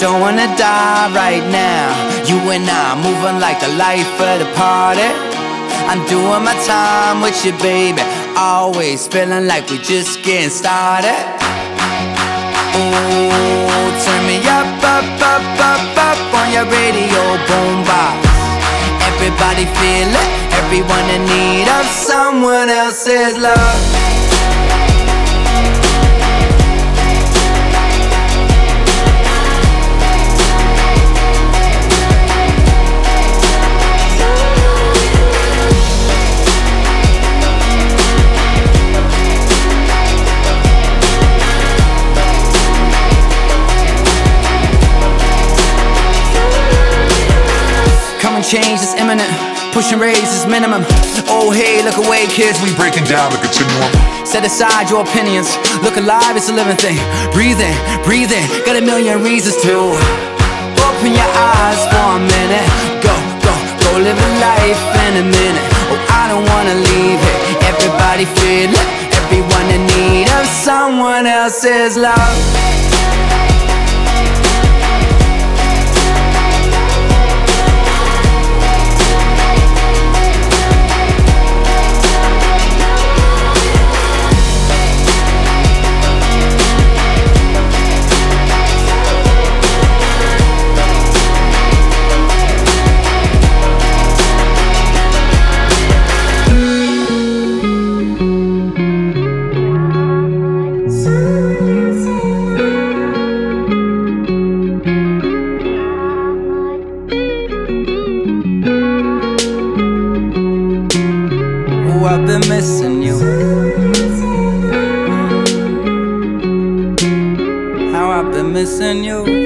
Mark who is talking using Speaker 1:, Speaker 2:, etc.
Speaker 1: don't wanna die right now. You and I moving like the life of the party. I'm doing my time with you, baby. Always feeling like we just getting started. Ooh, turn me up, up, up, up, up on your radio boombox. Everybody feel it, everyone in need of someone else's love. Change is imminent, pushing raise is minimum. Oh hey, look away kids,
Speaker 2: we breaking down the continuum.
Speaker 1: Set aside your opinions, look alive, it's a living thing. Breathe in, got a million reasons to. Open your eyes for a minute. Go, go, go live a life in a minute. Oh, I don't wanna leave it. Everybody feel it, everyone in need of someone else's love. I've been missing you. How I've been missing you.